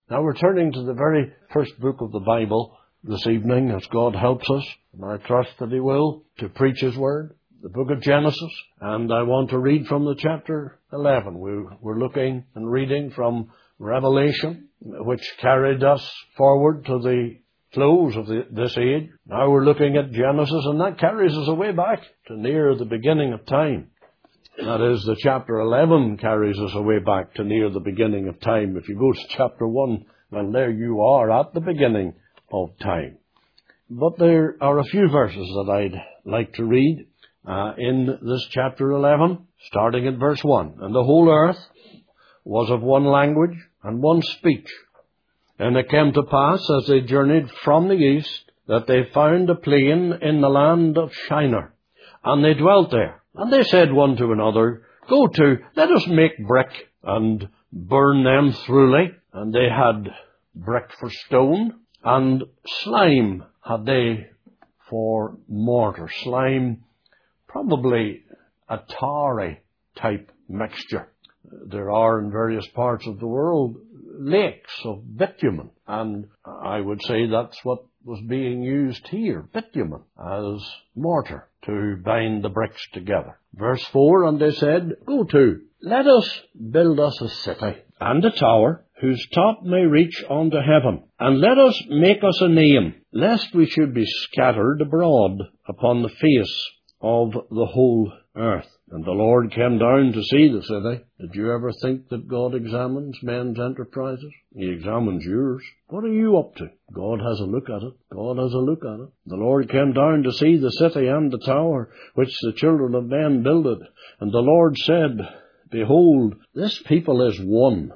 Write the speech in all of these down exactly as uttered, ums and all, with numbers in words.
Now we're turning to the very first book of the Bible this evening, as God helps us, and I trust that He will, to preach His Word, the book of Genesis. And I want to read from the chapter eleven. We, we're looking and reading from Revelation, which carried us forward to the close of the, this age. Now we're looking at Genesis, and that carries us away back to near the beginning of time. That is, the chapter eleven carries us away back to near the beginning of time. If you go to chapter one, well, there you are at the beginning of time. But there are a few verses that I'd like to read uh, in this chapter eleven, starting at verse one. And the whole earth was of one language and one speech. And it came to pass, as they journeyed from the east, that they found a plain in the land of Shinar, and they dwelt there. And they said one to another, Go to, let us make brick, and burn them thoroughly. And they had brick for stone, and slime had they for mortar. Slime, probably a tarry type mixture. There are in various parts of the world lakes of bitumen, and I would say that's what was being used here, bitumen, as mortar to bind the bricks together. Verse four, and they said, Go to, let us build us a city, and a tower, whose top may reach unto heaven, and let us make us a name, lest we should be scattered abroad upon the face of the whole earth. And the Lord came down to see the city. Did you ever think that God examines men's enterprises? He examines yours. What are you up to? God has a look at it. God has a look at it. The Lord came down to see the city and the tower, which the children of men builded. And the Lord said, Behold, this people is one,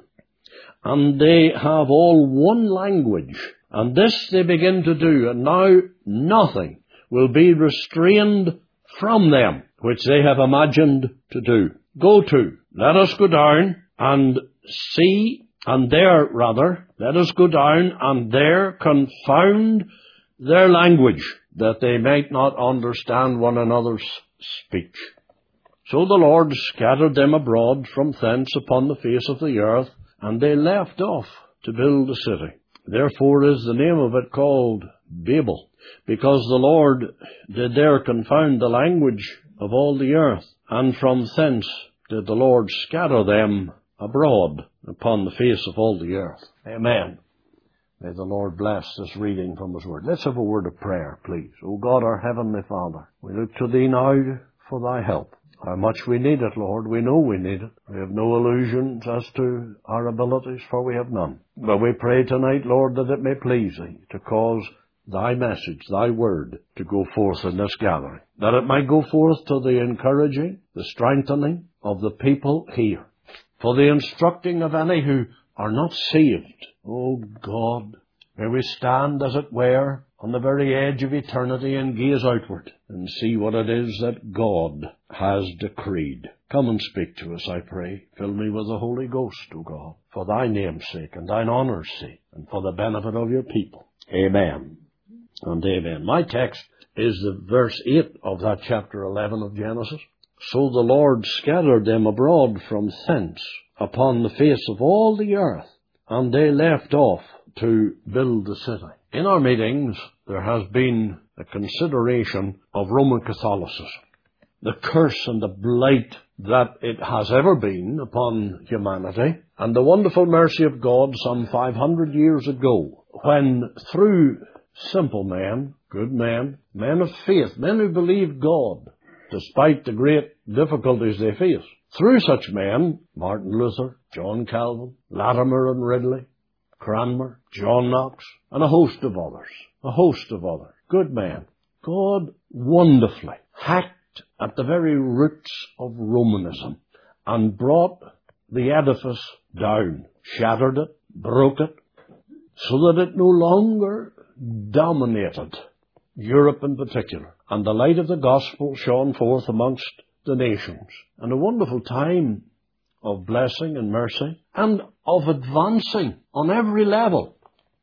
and they have all one language. And this they begin to do, and now nothing will be restrained from them, which they have imagined to do. Go to, let us go down and see, and there, rather, let us go down and there confound their language, that they might not understand one another's speech. So the Lord scattered them abroad from thence upon the face of the earth, and they left off to build a city. Therefore is the name of it called Babel, because the Lord did there confound the language of all the earth, and from thence did the Lord scatter them abroad upon the face of all the earth. Amen. May the Lord bless this reading from His Word. Let's have a word of prayer, please. O God, our Heavenly Father, we look to Thee now for Thy help. How much we need it, Lord. We know we need it. We have no illusions as to our abilities, for we have none. But we pray tonight, Lord, that it may please Thee to cause Thy message, Thy word, to go forth in this gathering, that it might go forth to the encouraging, the strengthening of the people here, for the instructing of any who are not saved. Oh God, may we stand, as it were, on the very edge of eternity and gaze outward and see what it is that God has decreed. Come and speak to us, I pray. Fill me with the Holy Ghost, O God, for Thy name's sake and Thine honour's sake, and for the benefit of Your people. Amen. And amen. My text is the verse eight of that chapter eleven of Genesis. So the Lord scattered them abroad from thence upon the face of all the earth, and they left off to build the city. In our meetings, there has been a consideration of Roman Catholicism, the curse and the blight that it has ever been upon humanity, and the wonderful mercy of God some five hundred years ago, when through simple men, good men, men of faith, men who believed God, despite the great difficulties they faced. Through such men, Martin Luther, John Calvin, Latimer and Ridley, Cranmer, John Knox, and a host of others, a host of others, good men, God wonderfully hacked at the very roots of Romanism and brought the edifice down, shattered it, broke it, so that it no longer dominated Europe in particular, and the light of the gospel shone forth amongst the nations. And a wonderful time of blessing and mercy and of advancing on every level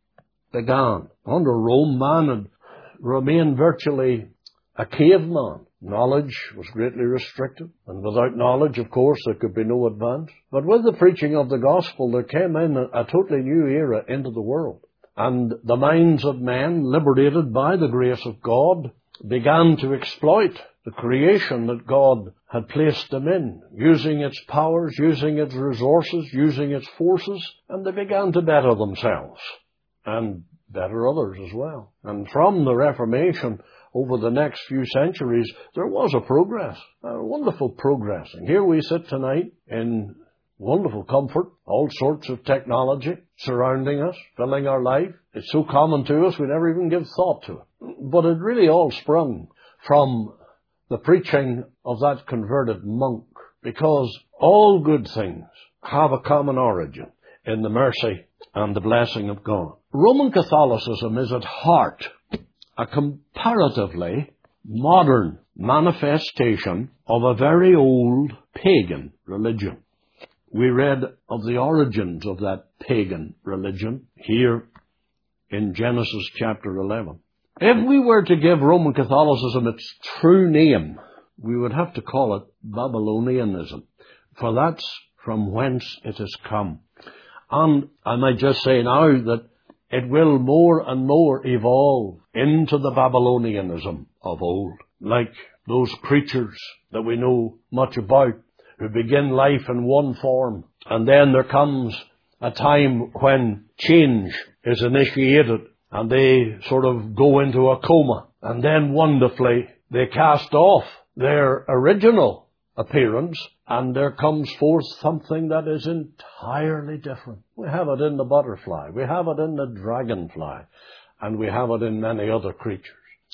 began. Under Rome, man had remained virtually a caveman. Knowledge was greatly restricted, and without knowledge, of course, there could be no advance. But with the preaching of the gospel, there came in a, a totally new era into the world. And the minds of men, liberated by the grace of God, began to exploit the creation that God had placed them in, using its powers, using its resources, using its forces, and they began to better themselves and better others as well. And from the Reformation, over the next few centuries, there was a progress, a wonderful progress. And here we sit tonight in wonderful comfort, all sorts of technology surrounding us, filling our life. It's so common to us, we never even give thought to it. But it really all sprung from the preaching of that converted monk, because all good things have a common origin in the mercy and the blessing of God. Roman Catholicism is at heart a comparatively modern manifestation of a very old pagan religion. We read of the origins of that pagan religion here in Genesis chapter eleven. If we were to give Roman Catholicism its true name, we would have to call it Babylonianism, for that's from whence it has come. And I might just say now that it will more and more evolve into the Babylonianism of old, like those creatures that we know much about, who begin life in one form, and then there comes a time when change is initiated, and they sort of go into a coma, and then wonderfully they cast off their original appearance, and there comes forth something that is entirely different. We have it in the butterfly, we have it in the dragonfly, and we have it in many other creatures.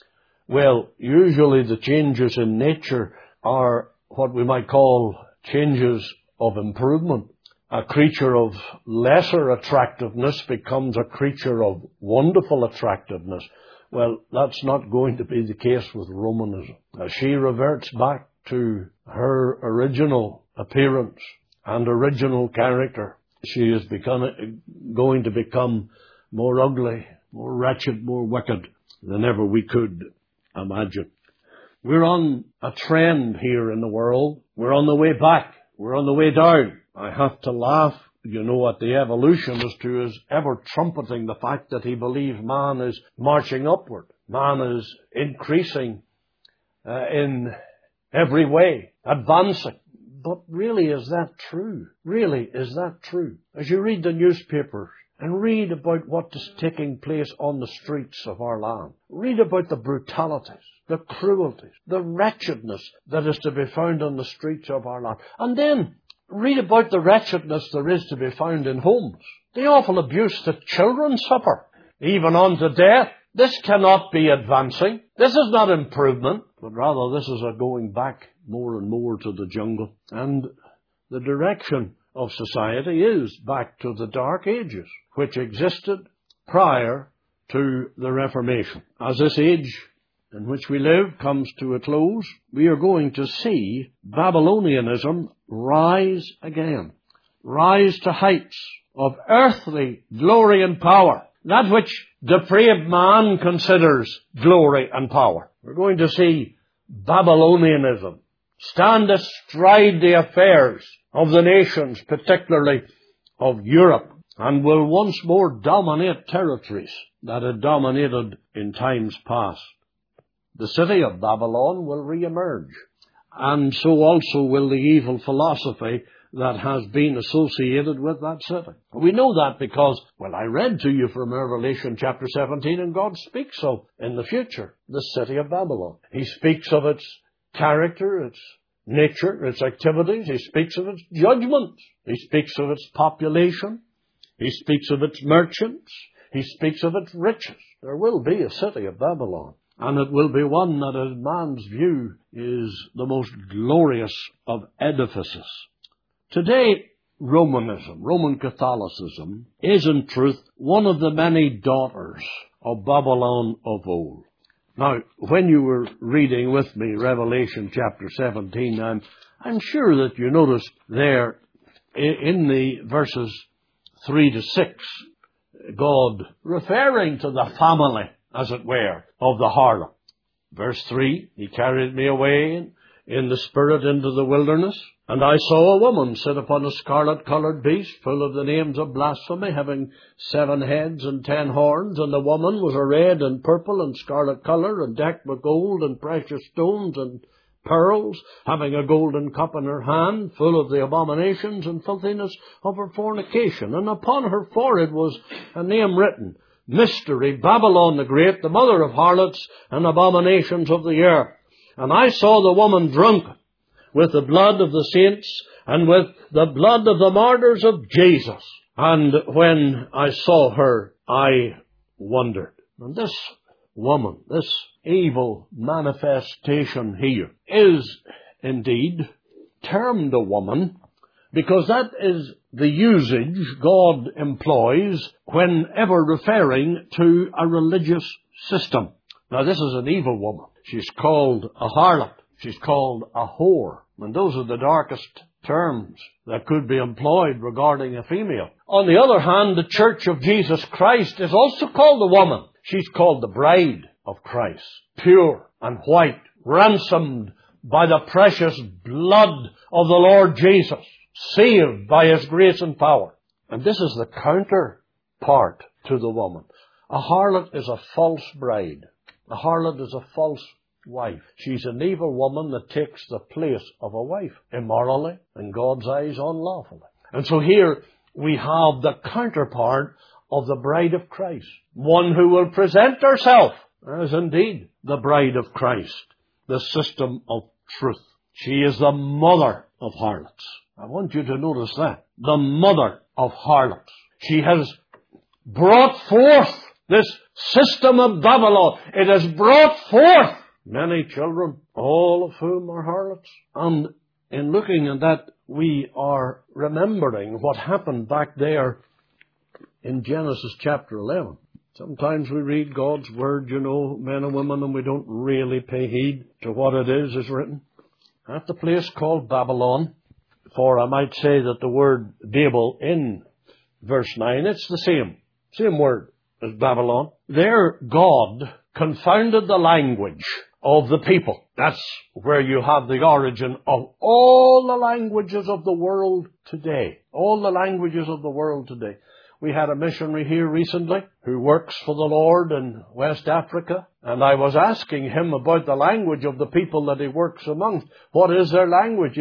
Well, usually the changes in nature are what we might call changes of improvement. A creature of lesser attractiveness becomes a creature of wonderful attractiveness. Well, that's not going to be the case with Romanism. As she reverts back to her original appearance and original character, she is become, going to become more ugly, more wretched, more wicked than ever we could imagine. We're on a trend here in the world. We're on the way back. We're on the way down. I have to laugh, you know, at the evolutionist who is ever trumpeting the fact that he believes man is marching upward. Man is increasing uh, in every way, advancing. But really, is that true? Really, is that true? As you read the newspapers and read about what is taking place on the streets of our land, read about the brutalities, the cruelties, the wretchedness that is to be found on the streets of our land, and then read about the wretchedness there is to be found in homes, the awful abuse that children suffer, even unto death. This cannot be advancing. This is not improvement, but rather this is a going back more and more to the jungle. And the direction of society is back to the Dark Ages, which existed prior to the Reformation. As this age in which we live comes to a close, we are going to see Babylonianism rise again, rise to heights of earthly glory and power, that which depraved man considers glory and power. We're going to see Babylonianism stand astride the affairs of the nations, particularly of Europe, and will once more dominate territories that had dominated in times past. The city of Babylon will re-emerge, and so also will the evil philosophy that has been associated with that city. We know that because, well, I read to you from Revelation chapter seventeen, and God speaks of, in the future, the city of Babylon. He speaks of its character, its nature, its activities. He speaks of its judgments. He speaks of its population. He speaks of its merchants. He speaks of its riches. There will be a city of Babylon. And it will be one that, in man's view, is the most glorious of edifices. Today, Romanism, Roman Catholicism, is in truth one of the many daughters of Babylon of old. Now, when you were reading with me Revelation chapter seventeen, I'm, I'm sure that you noticed there in the verses three to six, God referring to the family, as it were, of the harlot. Verse three, he carried me away in the spirit into the wilderness, and I saw a woman sit upon a scarlet-coloured beast, full of the names of blasphemy, having seven heads and ten horns, and the woman was arrayed in purple and scarlet colour, and decked with gold and precious stones and pearls, having a golden cup in her hand, full of the abominations and filthiness of her fornication. And upon her forehead was a name written, Mystery, Babylon the Great, the mother of harlots and abominations of the earth. And I saw the woman drunk with the blood of the saints and with the blood of the martyrs of Jesus. And when I saw her, I wondered. And this woman, this evil manifestation here, is indeed termed a woman, because that is the usage God employs whenever referring to a religious system. Now, this is an evil woman. She's called a harlot. She's called a whore. And those are the darkest terms that could be employed regarding a female. On the other hand, the Church of Jesus Christ is also called a woman. She's called the bride of Christ, pure and white, ransomed by the precious blood of the Lord Jesus, saved by His grace and power. And this is the counterpart to the woman. A harlot is a false bride. A harlot is a false wife. She's an evil woman that takes the place of a wife, immorally, in God's eyes, unlawfully. And so here we have the counterpart of the bride of Christ, one who will present herself as indeed the bride of Christ, the system of truth. She is the mother of harlots. I want you to notice that. The mother of harlots. She has brought forth this system of Babylon. It has brought forth many children, all of whom are harlots. And in looking at that, we are remembering what happened back there in Genesis chapter eleven. Sometimes we read God's Word, you know, men and women, and we don't really pay heed to what it is is written. At the place called Babylon, for I might say that the word Babel in verse nine, it's the same, same word as Babylon. There God confounded the language of the people. That's where you have the origin of all the languages of the world today. All the languages of the world today. We had a missionary here recently who works for the Lord in West Africa, and I was asking him about the language of the people that he works amongst. What is their language?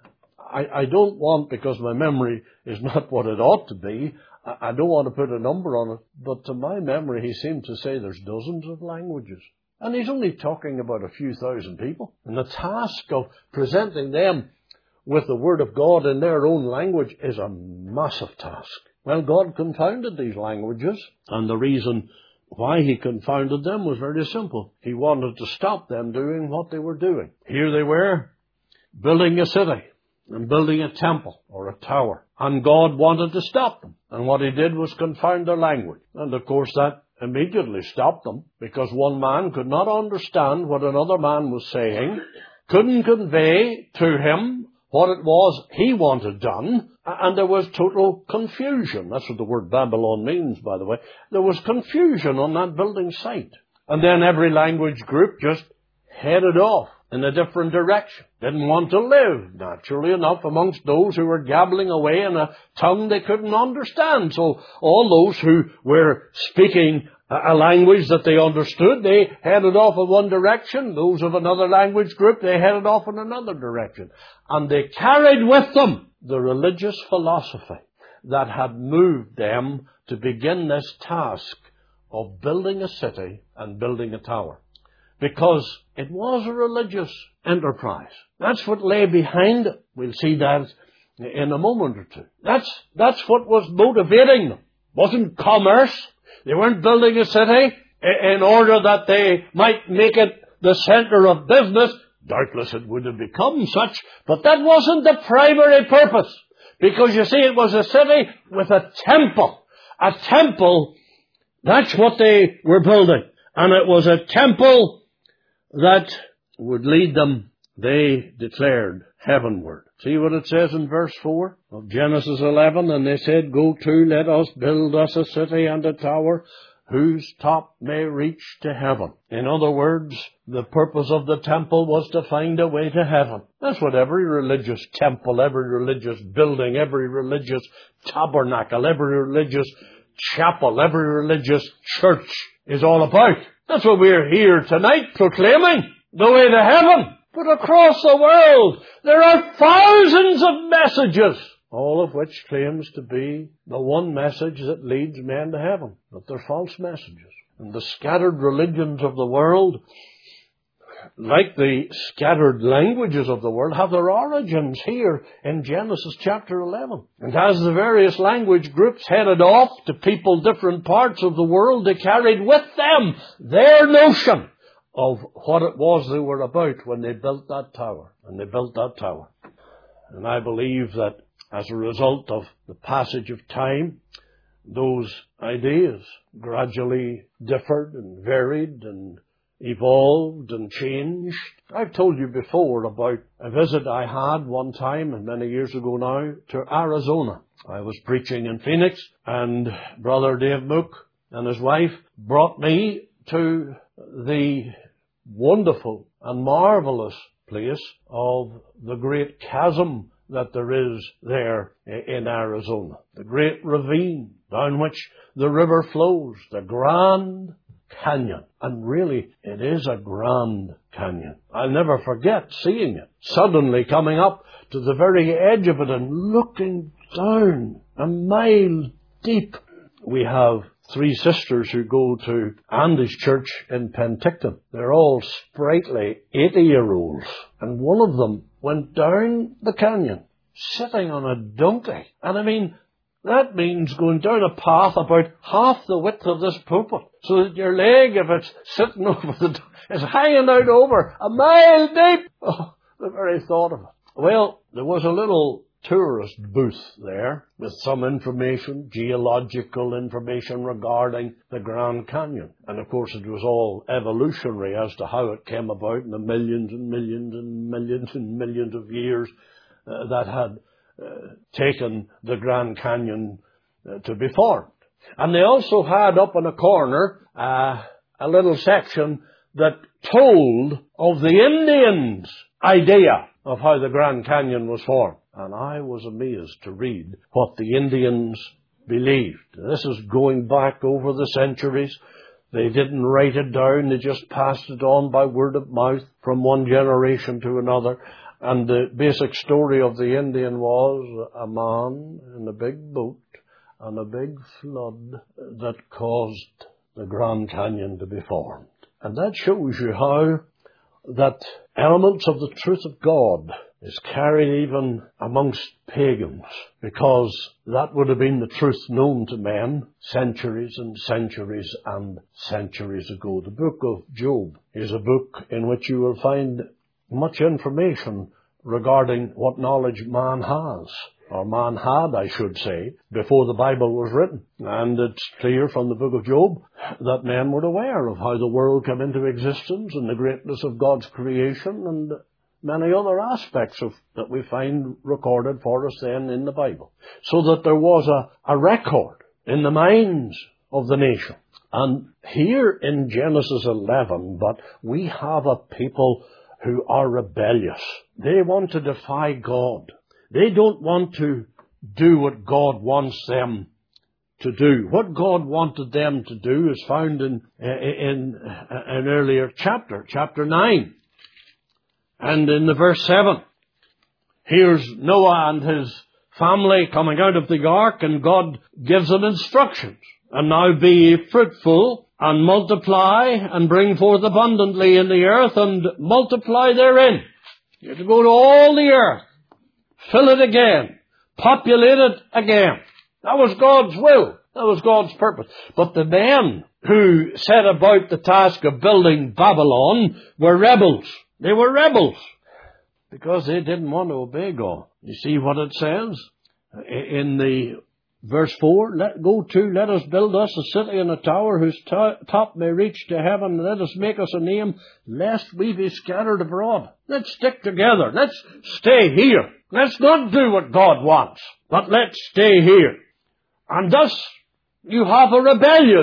I, I don't want, because my memory is not what it ought to be, I, I don't want to put a number on it, but to my memory he seemed to say there's dozens of languages. And he's only talking about a few thousand people. And the task of presenting them with the Word of God in their own language is a massive task. Well, God confounded these languages, and the reason why He confounded them was very simple. He wanted to stop them doing what they were doing. Here they were, building a city and building a temple or a tower, and God wanted to stop them. And what He did was confound their language. And of course that immediately stopped them, because one man could not understand what another man was saying, couldn't convey to him what it was he wanted done, and there was total confusion. That's what the word Babylon means, by the way. There was confusion on that building site. And then every language group just headed off in a different direction. Didn't want to live, naturally enough, amongst those who were gabbling away in a tongue they couldn't understand. So all those who were speaking a language that they understood, they headed off in one direction. Those of another language group, they headed off in another direction. And they carried with them the religious philosophy that had moved them to begin this task of building a city and building a tower. Because it was a religious enterprise. That's what lay behind it. We'll see that in a moment or two. That's, that's what was motivating them. It wasn't commerce. They weren't building a city in order that they might make it the center of business. Doubtless it would have become such, but that wasn't the primary purpose. Because you see, it was a city with a temple. A temple, that's what they were building. And it was a temple that would lead them, they declared, heavenward. See what it says in verse four of Genesis eleven? And they said, Go to, let us build us a city and a tower, whose top may reach to heaven. In other words, the purpose of the temple was to find a way to heaven. That's what every religious temple, every religious building, every religious tabernacle, every religious chapel, every religious church is all about. That's what we're here tonight proclaiming, the way to heaven. But across the world, there are thousands of messages, all of which claims to be the one message that leads men to heaven. But they're false messages. And the scattered religions of the world, like the scattered languages of the world, have their origins here in Genesis chapter eleven. And as the various language groups headed off to people different parts of the world, they carried with them their notion of what it was they were about when they built that tower. And they built that tower. And I believe that as a result of the passage of time, those ideas gradually differed and varied and evolved and changed. I've told you before about a visit I had one time, and many years ago now, to Arizona. I was preaching in Phoenix, and Brother Dave Mook and his wife brought me to the wonderful and marvelous place of the great chasm that there is there in Arizona. The great ravine down which the river flows, the Grand Canyon. And really, it is a Grand Canyon. I'll never forget seeing it, suddenly coming up to the very edge of it and looking down a mile deep. We have three sisters who go to Andy's church in Penticton. They're all sprightly eighty-year-olds. And one of them went down the canyon, sitting on a donkey. And I mean, that means going down a path about half the width of this pulpit, so that your leg, if it's sitting over the, is hanging out over a mile deep. Oh, the very thought of it. Well, there was a little tourist booth there with some information, geological information regarding the Grand Canyon. And of course it was all evolutionary as to how it came about in the millions and millions and millions and millions of years uh, that had uh, taken the Grand Canyon uh, to be formed. And they also had up in a corner uh, a little section that told of the Indians' idea of how the Grand Canyon was formed. And I was amazed to read what the Indians believed. This is going back over the centuries. They didn't write it down. They just passed it on by word of mouth from one generation to another. And the basic story of the Indian was a man in a big boat and a big flood that caused the Grand Canyon to be formed. And that shows you how that elements of the truth of God is carried even amongst pagans, because that would have been the truth known to men centuries and centuries and centuries ago. The book of Job is a book in which you will find much information regarding what knowledge man has, or man had, I should say, before the Bible was written. And it's clear from the book of Job that men were aware of how the world came into existence and the greatness of God's creation and many other aspects of that we find recorded for us then in the Bible. So that there was a, a record in the minds of the nation. And here in Genesis eleven, but we have a people who are rebellious. They want to defy God. They don't want to do what God wants them to do. What God wanted them to do is found in, in an earlier chapter, chapter nine. And in the verse seven, here's Noah and his family coming out of the ark, and God gives them instructions. And now be ye fruitful, and multiply, and bring forth abundantly in the earth, and multiply therein. You're to go to all the earth, fill it again, populate it again. That was God's will. That was God's purpose. But the men who set about the task of building Babylon were rebels. They were rebels because they didn't want to obey God. You see what it says in the verse four? Let go to, let us build us a city and a tower whose to- top may reach to heaven. Let us make us a name, lest we be scattered abroad. Let's stick together. Let's stay here. Let's not do what God wants, but let's stay here. And thus, you have a rebellion here.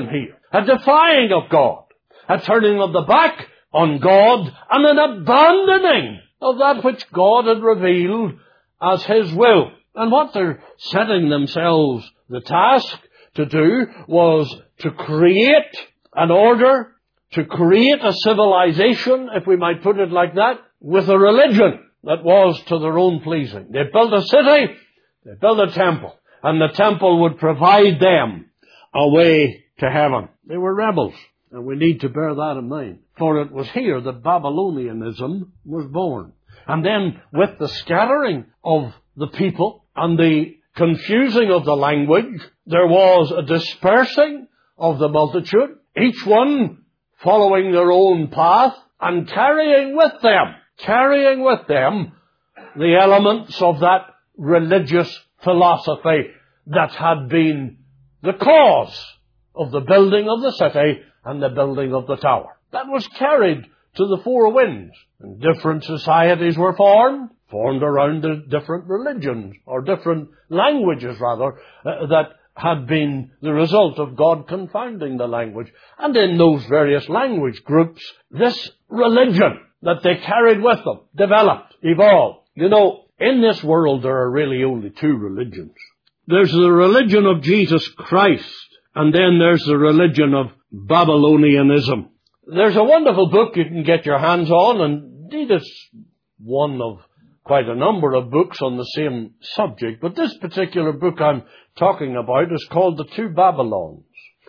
a defying of God, a turning of the back on God, and an abandoning of that which God had revealed as His will. And what they're setting themselves the task to do was to create an order, to create a civilization, if we might put it like that, with a religion that was to their own pleasing. They built a city, they built a temple, and the temple would provide them a way to heaven. They were rebels, and we need to bear that in mind. For it was here that Babylonianism was born. And then with the scattering of the people and the confusing of the language, there was a dispersing of the multitude, each one following their own path and carrying with them, carrying with them the elements of that religious philosophy that had been the cause of the building of the city and the building of the tower. That was carried to the four winds. And different societies were formed, formed around the different religions, or different languages rather, uh, that had been the result of God confounding the language. And in those various language groups, this religion that they carried with them developed, evolved. You know, in this world there are really only two religions. There's the religion of Jesus Christ, and then there's the religion of Babylonianism. There's a wonderful book you can get your hands on, and indeed it's one of quite a number of books on the same subject. But this particular book I'm talking about is called The Two Babylons.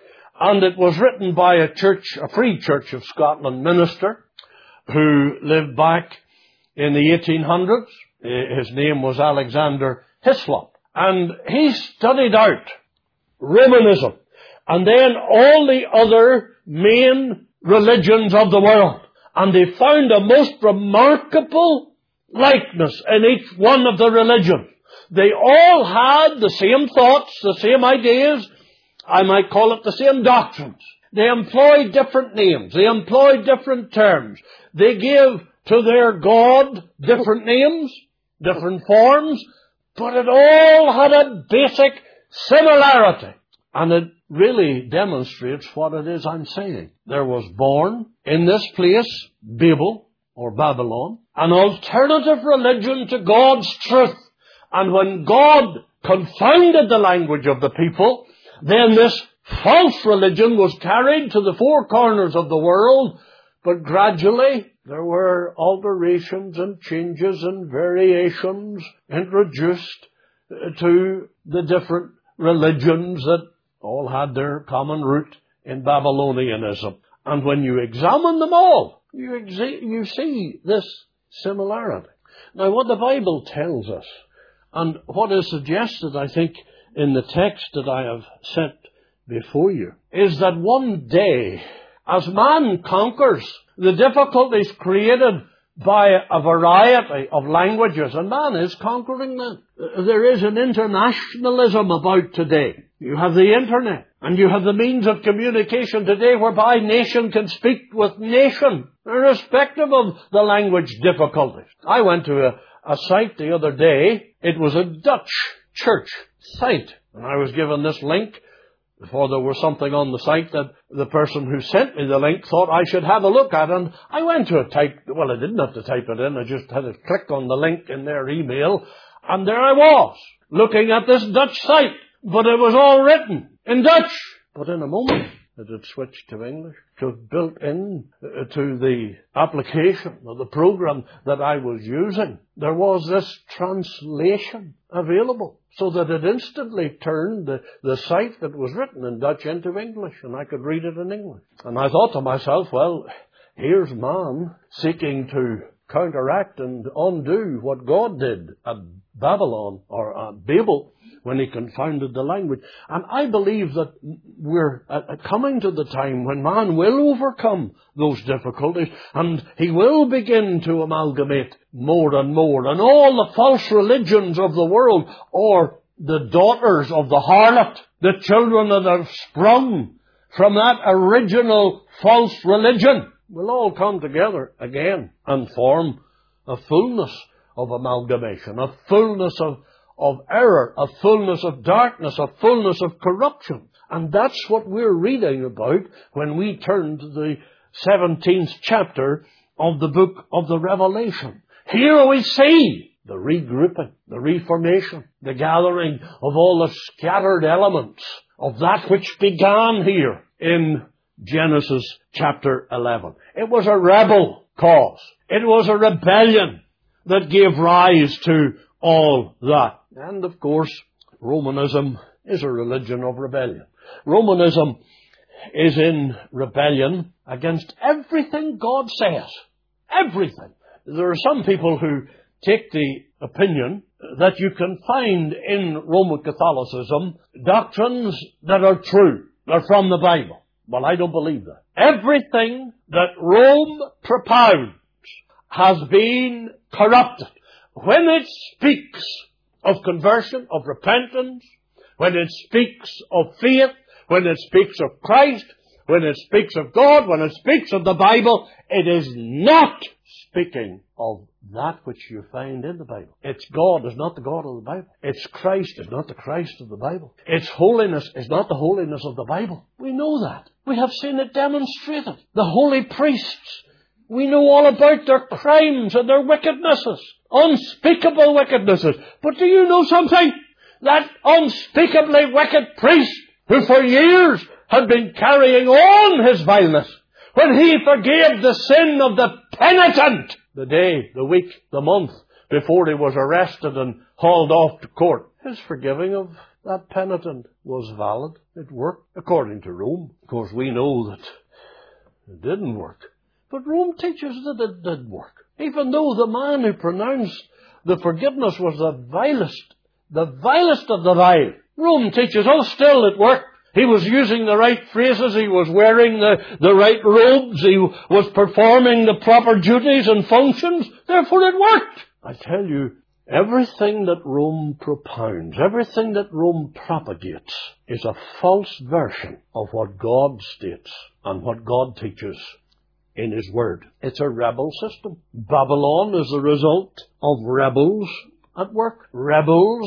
And it was written by a church, a Free Church of Scotland minister who lived back in the eighteen hundreds. His name was Alexander Hislop. And he studied out Romanism and then all the other main religions of the world. And they found a most remarkable likeness in each one of the religions. They all had the same thoughts, the same ideas. I might call it the same doctrines. They employed different names. They employed different terms. They gave to their God different names, different forms, but it all had a basic similarity. And it really demonstrates what it is I'm saying. There was born in this place, Babel, or Babylon, an alternative religion to God's truth. And when God confounded the language of the people, then this false religion was carried to the four corners of the world, but gradually there were alterations and changes and variations introduced to the different religions that all had their common root in Babylonianism. And when you examine them all, you, exa- you see this similarity. Now, what the Bible tells us, and what is suggested, I think, in the text that I have set before you, is that one day, as man conquers the difficulties created by a variety of languages, and man is conquering them. There is an internationalism about today. You have the internet, and you have the means of communication today whereby nation can speak with nation, irrespective of the language difficulties. I went to a, a site the other day. It was a Dutch church site, and I was given this link, for there was something on the site that the person who sent me the link thought I should have a look at. And I went to it, type, well, I didn't have to type it in. I just had to click on the link in their email. And there I was, looking at this Dutch site. But it was all written in Dutch. But in a moment, it had switched to English. It was built in to the application or the program that I was using. There was this translation available, so that it instantly turned the, the site that was written in Dutch into English, and I could read it in English. And I thought to myself, well, here's man seeking to counteract and undo what God did at Babylon, or at Babel, when he confounded the language. And I believe that we're coming to the time when man will overcome those difficulties, and he will begin to amalgamate more and more. And all the false religions of the world, or the daughters of the harlot, the children that have sprung from that original false religion, will all come together again and form a fullness of amalgamation, a fullness of of error, a fullness of darkness, a fullness of corruption. And that's what we're reading about when we turn to the seventeenth chapter of the book of the Revelation. Here we see the regrouping, the reformation, the gathering of all the scattered elements of that which began here in Genesis chapter eleven. It was a rebel cause. It was a rebellion that gave rise to all that. And of course, Romanism is a religion of rebellion. Romanism is in rebellion against everything God says. Everything. There are some people who take the opinion that you can find in Roman Catholicism doctrines that are true. They're from the Bible. Well, I don't believe that. Everything that Rome propounds has been corrupted. When it speaks of conversion, of repentance, when it speaks of faith, when it speaks of Christ, when it speaks of God, when it speaks of the Bible, it is not speaking of that which you find in the Bible. Its God is not the God of the Bible. Its Christ is not the Christ of the Bible. Its holiness is not the holiness of the Bible. We know that. We have seen it demonstrated. The holy priests, we know all about their crimes and their wickednesses. Unspeakable wickednesses. But do you know something? That unspeakably wicked priest who for years had been carrying on his vileness, when he forgave the sin of the penitent, the day, the week, the month before he was arrested and hauled off to court, his forgiving of that penitent was valid. It worked according to Rome. Of course, we know that it didn't work. But Rome teaches that it did work. Even though the man who pronounced the forgiveness was the vilest, the vilest of the vile, Rome teaches, oh, still it worked. He was using the right phrases, he was wearing the, the right robes, he was performing the proper duties and functions, therefore it worked. I tell you, everything that Rome propounds, everything that Rome propagates, is a false version of what God states and what God teaches in His Word. It's a rebel system. Babylon is the result of rebels at work. Rebels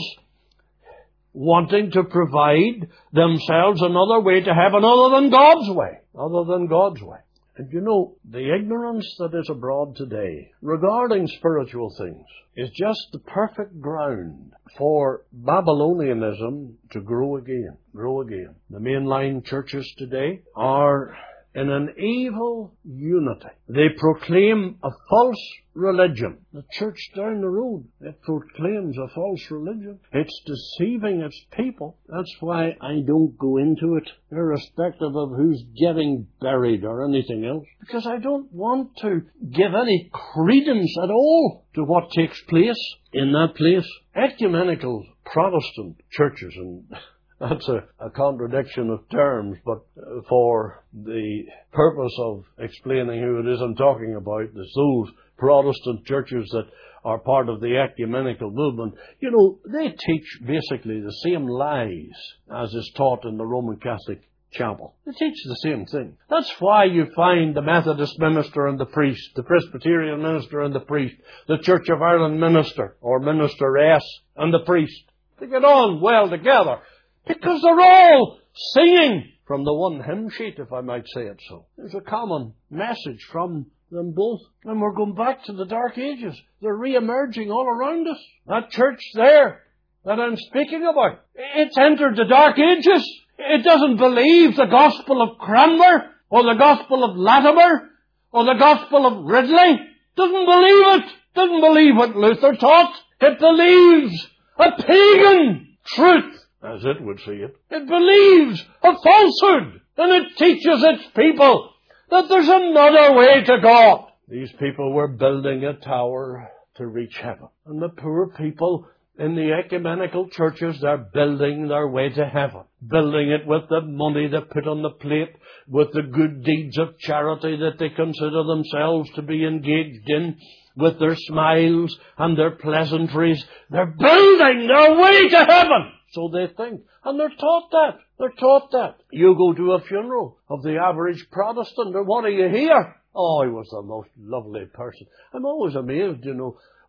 wanting to provide themselves another way to heaven other than God's way. Other than God's way. And you know, the ignorance that is abroad today regarding spiritual things is just the perfect ground for Babylonianism to grow again. Grow again. The mainline churches today are in an evil unity. They proclaim a false religion. The church down the road, it proclaims a false religion. It's deceiving its people. That's why I don't go into it, irrespective of who's getting buried or anything else. Because I don't want to give any credence at all to what takes place in that place. Ecumenical Protestant churches, and that's a, a contradiction of terms, but uh, for the purpose of explaining who it is I'm talking about, it's those Protestant churches that are part of the ecumenical movement. You know, they teach basically the same lies as is taught in the Roman Catholic chapel. They teach the same thing. That's why you find the Methodist minister and the priest, the Presbyterian minister and the priest, the Church of Ireland minister or ministeress and the priest. They get on well together. Because they're all singing from the one hymn sheet, if I might say it so. There's a common message from them both. And we're going back to the Dark Ages. They're re-emerging all around us. That church there that I'm speaking about, it's entered the Dark Ages. It doesn't believe the gospel of Cranmer or the gospel of Latimer or the gospel of Ridley. Doesn't believe it. Doesn't believe what Luther taught. It believes a pagan truth, as it would see it. It believes a falsehood, and it teaches its people that there's another way to God. These people were building a tower to reach heaven. And the poor people in the ecumenical churches, they're building their way to heaven. Building it with the money they put on the plate, with the good deeds of charity that they consider themselves to be engaged in, with their smiles and their pleasantries. They're building their way to heaven. So they think. And they're taught that. They're taught that. You go to a funeral of the average Protestant, and what do you hear? Oh, he was the most lovely person. I'm always amazed, you know,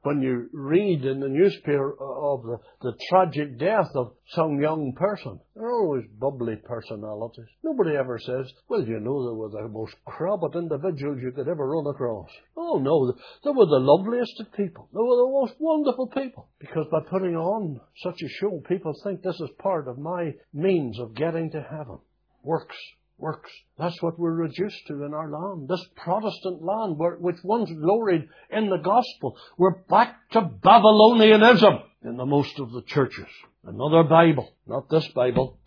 when you read in the newspaper of the, the tragic death of some young person. They're always bubbly personalities. Nobody ever says, well, you know, they were the most crabbit individuals you could ever run across. Oh, no, they were the loveliest of people. They were the most wonderful people. Because by putting on such a show, people think this is part of my means of getting to heaven. Works. Works. That's what we're reduced to in our land. This Protestant land, where, which once gloried in the gospel. We're back to Babylonianism in the most of the churches. Another Bible. Not this Bible.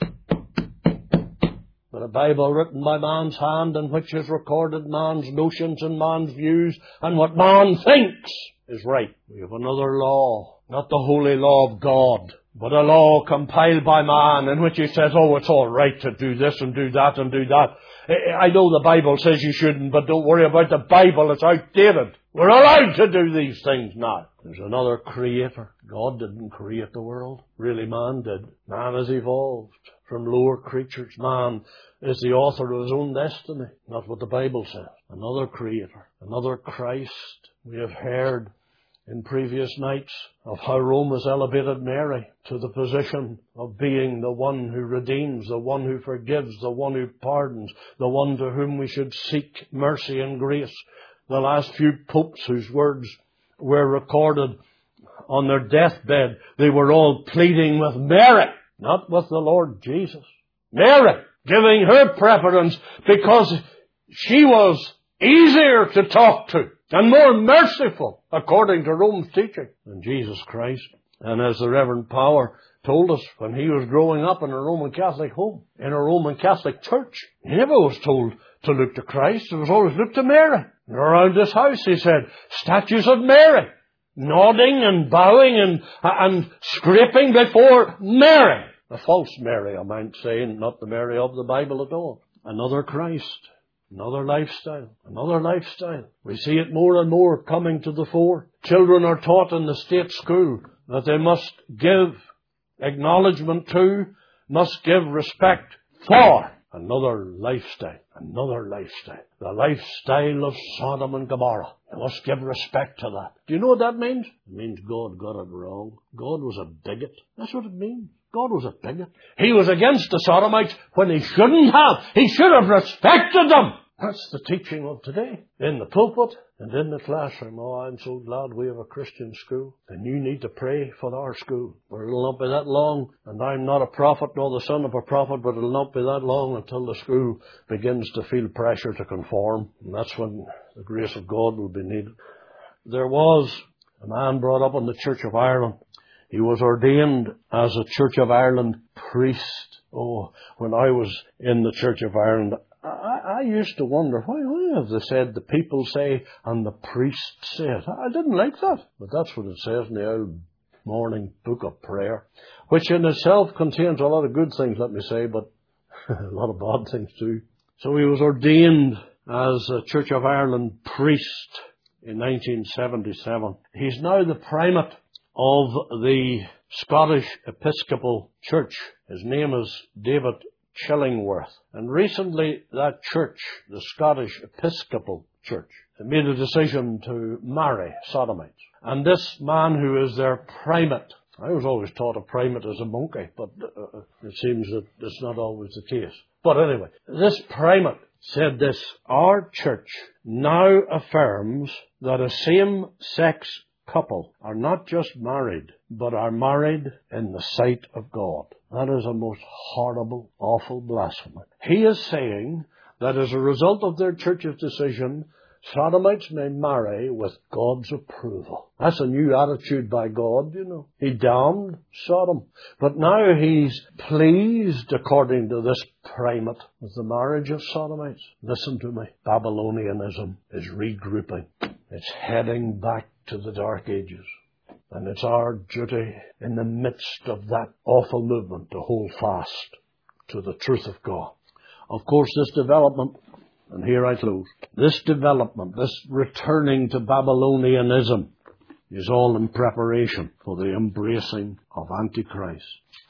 But a Bible written by man's hand, in which is recorded man's notions and man's views and what man thinks is right. We have another law. Not the holy law of God, but a law compiled by man in which he says, oh, it's all right to do this and do that and do that. I know the Bible says you shouldn't, but don't worry about the Bible. It's outdated. We're allowed to do these things now. There's another creator. God didn't create the world. Really, man did. Man has evolved from lower creatures. Man is the author of his own destiny. Not what the Bible says. Another creator. Another Christ. We have heard in previous nights of how Rome has elevated Mary to the position of being the one who redeems, the one who forgives, the one who pardons, the one to whom we should seek mercy and grace. The last few popes whose words were recorded on their deathbed, they were all pleading with Mary, not with the Lord Jesus. Mary, giving her preference because she was easier to talk to and more merciful, according to Rome's teaching, than Jesus Christ. And as the Reverend Power told us when he was growing up in a Roman Catholic home, in a Roman Catholic church, he never was told to look to Christ. It was always look to Mary. And around this house, he said, statues of Mary, nodding and bowing and, and scraping before Mary. A false Mary, I might say, and not the Mary of the Bible at all. Another Christ. Another lifestyle, another lifestyle. We see it more and more coming to the fore. Children are taught in the state school that they must give acknowledgement to, must give respect for another lifestyle, another lifestyle. The lifestyle of Sodom and Gomorrah. They must give respect to that. Do you know what that means? It means God got it wrong. God was a bigot. That's what it means. God was a bigot. He was against the Sodomites when he shouldn't have. He should have respected them. That's the teaching of today. In the pulpit and in the classroom. Oh, I'm so glad we have a Christian school. And you need to pray for our school. Or it'll not be that long. And I'm not a prophet nor the son of a prophet, but it'll not be that long until the school begins to feel pressure to conform. And that's when the grace of God will be needed. There was a man brought up in the Church of Ireland. He was ordained as a Church of Ireland priest. Oh, when I was in the Church of Ireland, I, I used to wonder, why, why have they said the people say and the priest say it? I didn't like that. But that's what it says in the old morning book of prayer, which in itself contains a lot of good things, let me say, but a lot of bad things too. So he was ordained as a Church of Ireland priest in nineteen seventy-seven. He's now the primate of the Scottish Episcopal Church. His name is David Chillingworth. And recently that church, the Scottish Episcopal Church, made a decision to marry sodomites. And this man who is their primate, I was always taught a primate as a monkey, but uh, it seems that it's not always the case. But anyway, this primate said this: our church now affirms that a same-sex couple are not just married, but are married in the sight of God. That is a most horrible, awful blasphemy. He is saying that as a result of their church's decision, sodomites may marry with God's approval. That's a new attitude by God, you know. He damned Sodom. But now he's pleased, according to this primate, with the marriage of sodomites. Listen to me. Babylonianism is regrouping. It's heading back to the Dark Ages. And it's our duty in the midst of that awful movement to hold fast to the truth of God. Of course, this development, and here I close, this development, this returning to Babylonianism is all in preparation for the embracing of Antichrist.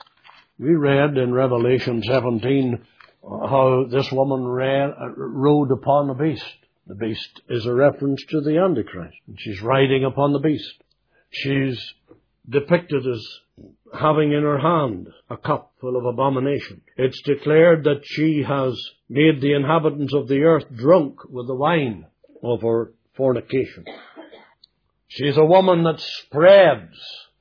We read in Revelation seventeen how this woman ran, uh, rode upon the beast. The beast is a reference to the Antichrist. And she's riding upon the beast. She's depicted as having in her hand a cup full of abomination. It's declared that she has made the inhabitants of the earth drunk with the wine of her fornication. She's a woman that spreads,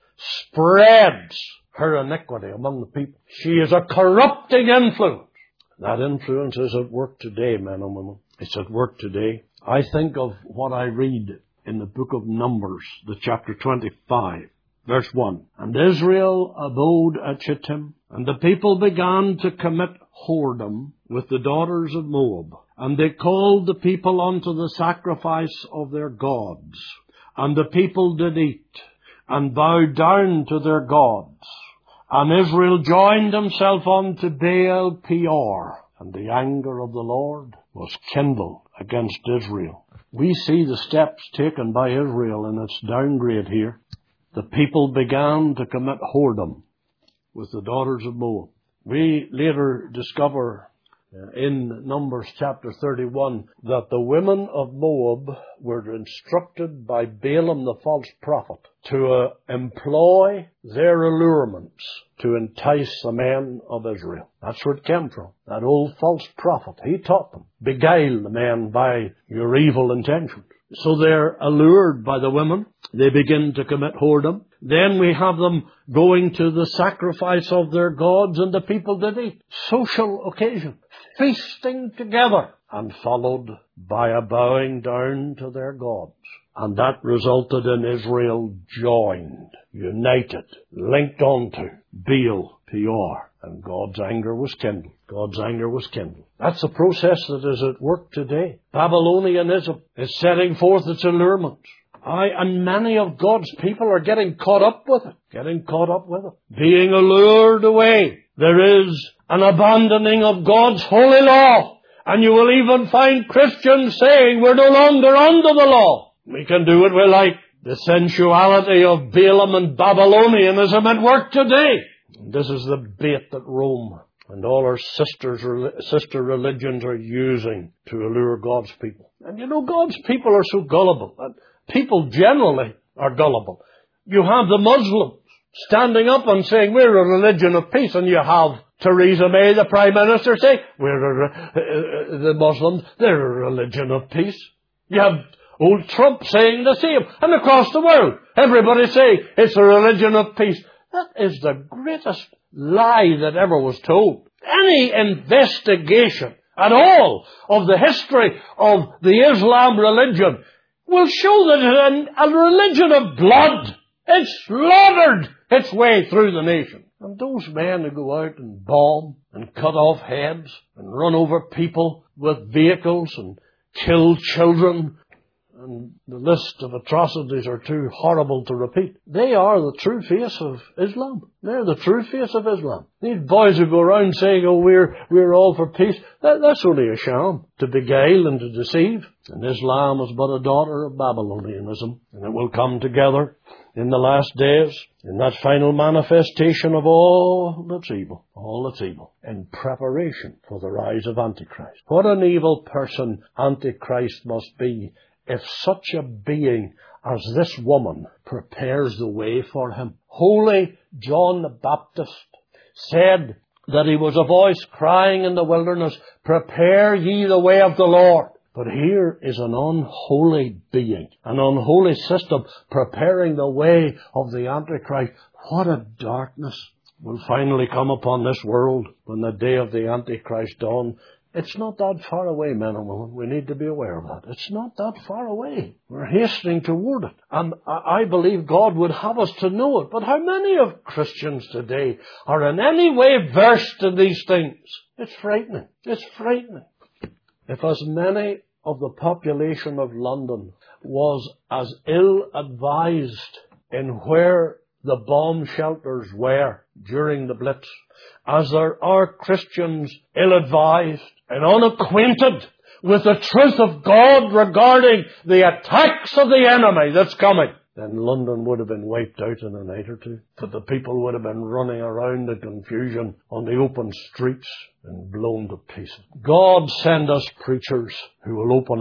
spreads her iniquity among the people. She is a corrupting influence. That influence is at work today, men and women. It's at work today. I think of what I read in the book of Numbers, the chapter twenty-five, verse one. And Israel abode at Shittim, and the people began to commit whoredom with the daughters of Moab. And they called the people unto the sacrifice of their gods. And the people did eat, and bowed down to their gods. And Israel joined himself unto Baal Peor, and the anger of the Lord was kindled against Israel. We see the steps taken by Israel in its downgrade here. The people began to commit whoredom with the daughters of Moab. We later discover uh, in Numbers chapter thirty-one that the women of Moab were instructed by Balaam the false prophet to uh, employ their allurements to entice the men of Israel. That's where it came from. That old false prophet, he taught them. Beguile the men by your evil intentions. So they're allured by the women. They begin to commit whoredom. Then we have them going to the sacrifice of their gods, and the people did eat. Social occasion. Feasting together. And followed by a bowing down to their gods. And that resulted in Israel joined, united, linked onto Baal Peor. And God's anger was kindled. God's anger was kindled. That's the process that is at work today. Babylonianism is setting forth its allurements. I, and many of God's people are getting caught up with it. Getting caught up with it. Being allured away. There is an abandoning of God's holy law. And you will even find Christians saying we're no longer under the law. We can do what we like. The sensuality of Balaam and Babylonianism at work today. This is the bait that Rome and all our sisters, sister religions are using to allure God's people. And you know, God's people are so gullible. And people generally are gullible. You have the Muslims standing up and saying, we're a religion of peace. And you have Theresa May, the Prime Minister, say, we're a, uh, the Muslims, they're a religion of peace. You have old Trump saying the same. And across the world, everybody say it's a religion of peace. That is the greatest lie that ever was told. Any investigation at all of the history of the Islam religion will show that it's a religion of blood. It slaughtered its way through the nation. And those men who go out and bomb and cut off heads and run over people with vehicles and kill children, and the list of atrocities are too horrible to repeat. They are the true face of Islam. They're the true face of Islam. These boys who go around saying, oh, we're, we're all for peace, that, that's only a sham, to beguile and to deceive. And Islam is but a daughter of Babylonianism, and it will come together in the last days, in that final manifestation of all that's evil, all that's evil, in preparation for the rise of Antichrist. What an evil person Antichrist must be if such a being as this woman prepares the way for him. Holy John the Baptist said that he was a voice crying in the wilderness, prepare ye the way of the Lord. But here is an unholy being, an unholy system preparing the way of the Antichrist. What a darkness will finally come upon this world when the day of the Antichrist dawns. It's not that far away, men and women. We need to be aware of that. It's not that far away. We're hastening toward it. And I believe God would have us to know it. But how many of Christians today are in any way versed in these things? It's frightening. It's frightening. If as many of the population of London was as ill-advised in where the bomb shelters were during the Blitz as there are Christians ill-advised and unacquainted with the truth of God regarding the attacks of the enemy that's coming, then London would have been wiped out in a night or two. But the people would have been running around in confusion on the open streets and blown to pieces. God send us preachers who will open up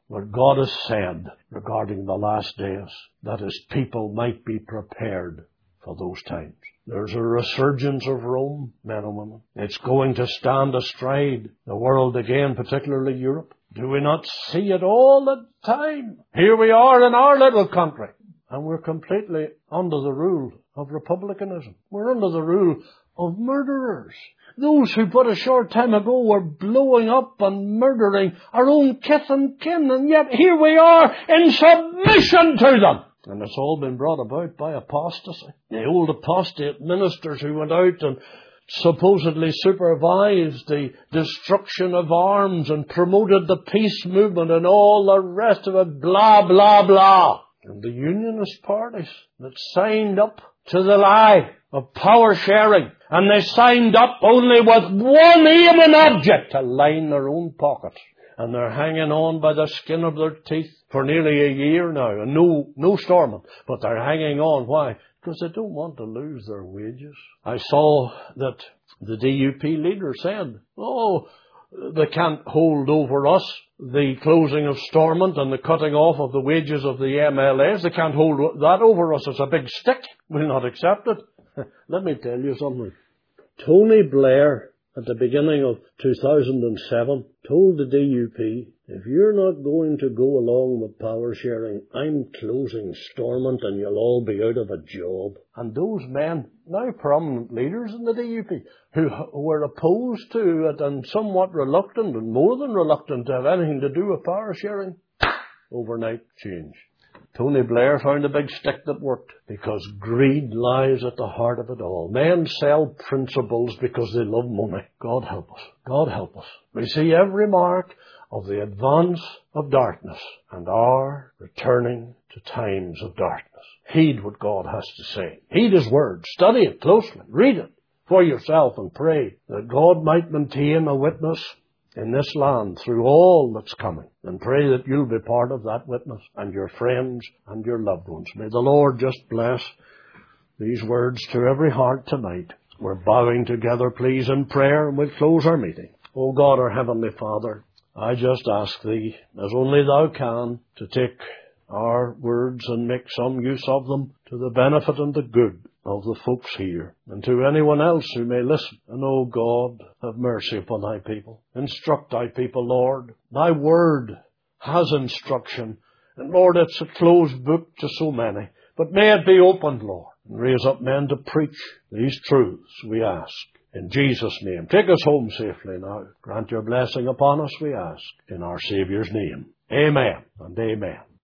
what God has said regarding the last days, that His people might be prepared for those times. There's a resurgence of Rome, men and women. It's going to stand astride the world again, particularly Europe. Do we not see it all the time? Here we are in our little country, and we're completely under the rule of republicanism. We're under the rule of murderers. Those who but a short time ago were blowing up and murdering our own kith and kin, and yet here we are in submission to them. And it's all been brought about by apostasy. The old apostate ministers who went out and supposedly supervised the destruction of arms and promoted the peace movement and all the rest of it, blah, blah, blah. And the unionist parties that signed up to the lie of power sharing, and they signed up only with one aim and object, to line their own pockets. And they're hanging on by the skin of their teeth for nearly a year now, and no, no storming. But they're hanging on. Why? Because they don't want to lose their wages. I saw that the D U P leader said, oh, they can't hold over us the closing of Stormont and the cutting off of the wages of the M L As. They can't hold that over us. It's a big stick. We'll not accept it. Let me tell you something. Tony Blair, at the beginning of two thousand seven, told the D U P, if you're not going to go along with power sharing, I'm closing Stormont and you'll all be out of a job. And those men, now prominent leaders in the D U P, who were opposed to it and somewhat reluctant, and more than reluctant to have anything to do with power sharing, overnight change. Tony Blair found a big stick that worked, because greed lies at the heart of it all. Men sell principles because they love money. God help us. God help us. We see every mark of the advance of darkness and our returning to times of darkness. Heed what God has to say. Heed His word. Study it closely. Read it for yourself and pray that God might maintain a witness in this land through all that's coming, and pray that you'll be part of that witness, and your friends and your loved ones. May the Lord just bless these words to every heart tonight. We're bowing together, please, in prayer, and we'll close our meeting. O God, our Heavenly Father, I just ask Thee, as only Thou can, to take our words and make some use of them to the benefit and the good of the folks here, and to anyone else who may listen. And, O God, have mercy upon Thy people. Instruct Thy people, Lord. Thy word has instruction, and Lord, it's a closed book to so many. But may it be opened, Lord, and raise up men to preach these truths, we ask. In Jesus' name. Take us home safely now. Grant Your blessing upon us, we ask, in our Saviour's name. Amen and amen.